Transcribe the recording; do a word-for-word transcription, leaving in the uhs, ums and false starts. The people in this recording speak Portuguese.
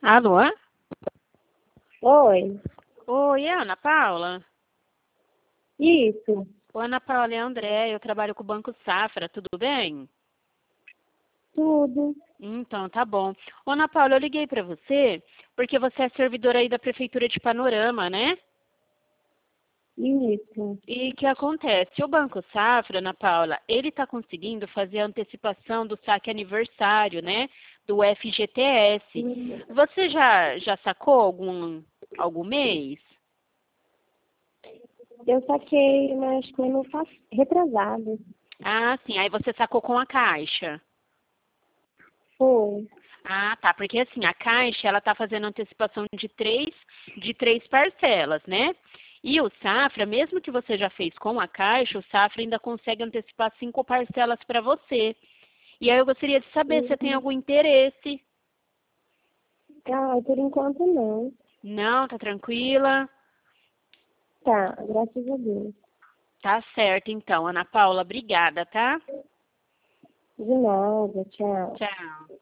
Alô? Oi, Oi, é a Ana Paula? isso, Oi, Ana Paula, é a André, eu trabalho com o Banco Safra, tudo bem? tudo, Então, tá bom. Ô, Ana Paula, eu liguei pra você porque você é servidora aí da Prefeitura de Panorama, né? isso. E o que acontece? O Banco Safra, Ana Paula, ele está conseguindo fazer a antecipação do saque aniversário, né? Do F G T S. Hum, Você já, já sacou algum, algum mês? Eu saquei, mas foi no pas- retrasado. Ah, sim. Aí você sacou com a Caixa. Foi. Ah, tá. Porque assim, a Caixa, ela tá fazendo antecipação de três, de três parcelas, né? E o Safra, mesmo que você já fez com a Caixa, o Safra ainda consegue antecipar cinco parcelas para você. E aí eu gostaria de saber se você tem Hum, algum interesse. Ah, por enquanto não. Não, tá tranquila? Tá, graças a Deus. Tá certo, então. Ana Paula, obrigada, tá? De nada, tchau. Tchau.